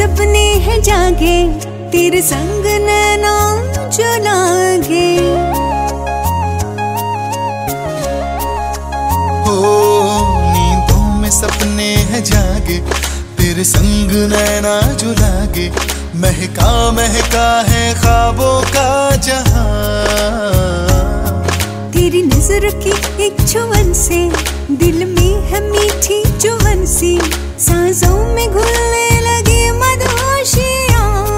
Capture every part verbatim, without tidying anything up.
सपने हैं जागे, तेरे संग नैना जो लागे। हो नींदों में सपने हैं जागे, तेरे संग नैना जो लागे। महका महका है ख्वाबों का जहां, तेरी नजर की एक छुअन से दिल में है मीठी जो हंसी, सांसों में घुलने लगी मधुशियाँ।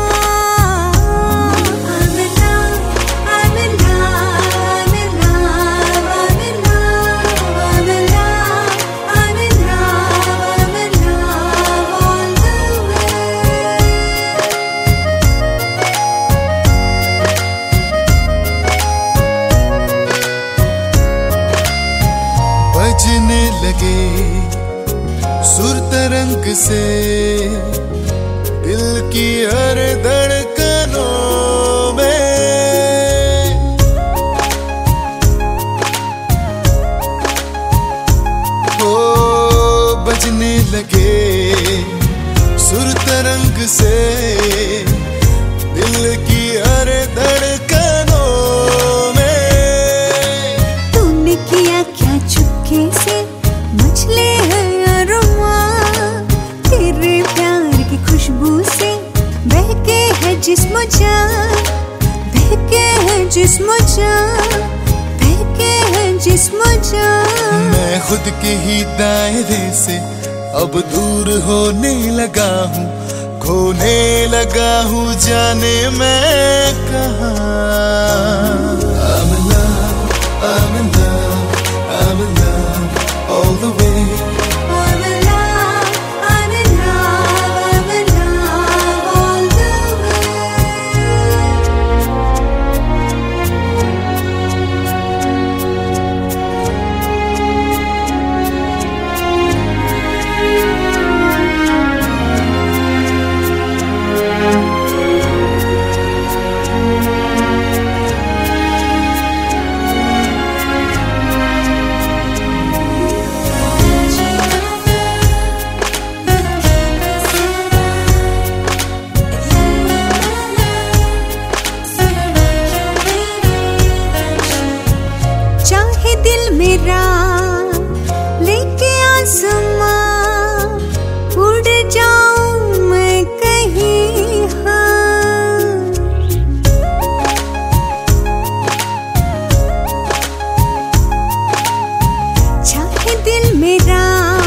बजने लगे सुर तरंग से दिल की हर धड़कनों में, हो बजने लगे सुर तरंग से दिल की हर धड़कनों में। तूने किया क्या चुपके से, मचले हैं अरोमा, तेरे प्यार की खुशबू से बहके है जिस्म जान, बहके है जिस्म जान, बहके है जिस्म जान। मैं खुद के ही दायरे से अब दूर होने लगा हूँ, खोने लगा हूँ जाने मैं कहाँ। I'm in love, I'm in love, I'm in love all the way. I'm in love, I'm in love, I'm in love all the way. चाहे दिल मेरा लेके आसमां, उड़ जाऊं मैं कहीं, हाँ। चाहे दिल मेरा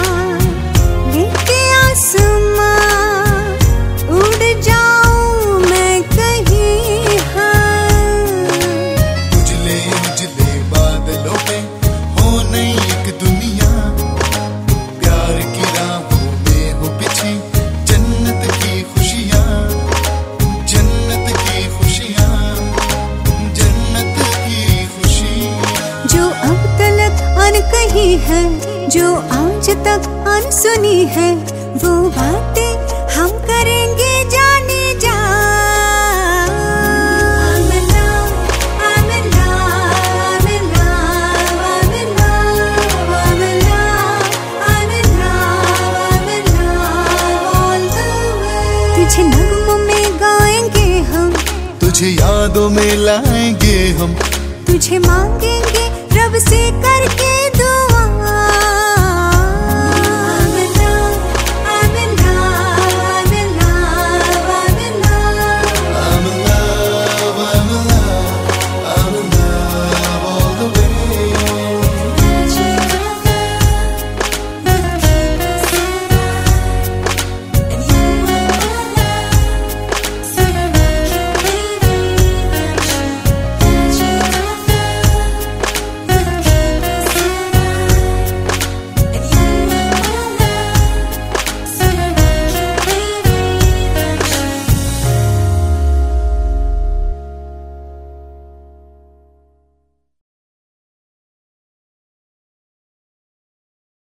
लेके आसमां, उड़ जाऊं मैं कहीं, हाँ। उजले उजले बादलों पे हो नई एक दुनिया, प्यार की राहों में हो बिछी जन्नत की खुशियाँ, जन्नत की खुशियाँ, जन्नत की खुशी। जो अब तलक अनकही है, जो आज तक अनसुनी है, वो बातें हम करेंगे जाने जा। I'm in love, I'm in love, I'm in love, I'm in love, I'm in love, I'm in love, I'm in love all the way. तुझे नगमों में गाएंगे हम, तुझे यादों में लाएंगे हम, तुझे मांगेंगे रब से करके दुआ।